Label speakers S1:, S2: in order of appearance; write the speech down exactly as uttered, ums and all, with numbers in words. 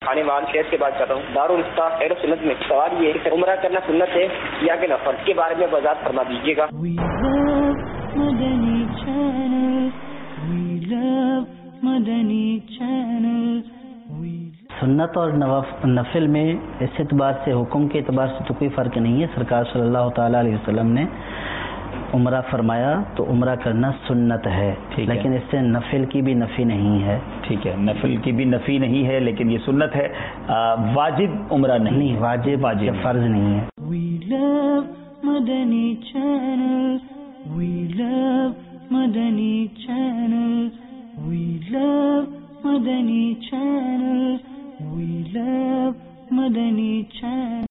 S1: खाने वाल शहर के बाद कर रहा हूँ। दारुल इफ्ता खैर सुन्नत में सवाल ये है, उम्रा करना सुन्नत है या कि नफल, के बारे में वजाहत फरमा दीजिएगा।
S2: सुन्नत और नफिल में इस एतबार से, हुक्म के एतबार से तो कोई फ़र्क नहीं है। सरकार सल्लल्लाहु ताला अलैहि वसल्लम ने उम्रा फरमाया तो उम्रा करना सुन्नत है, लेकिन है। इससे नफिल की भी नफी नहीं है।
S3: ठीक है, नफिल की भी नफी नहीं है, लेकिन ये सुन्नत है, आ, वाजिब उम्रा नहीं, नहीं
S2: वाजिब वाजिब फर्ज नहीं है।
S4: We love Madani Channel. We love Madani Channel. We love Madani Channel. We love Madani Channel.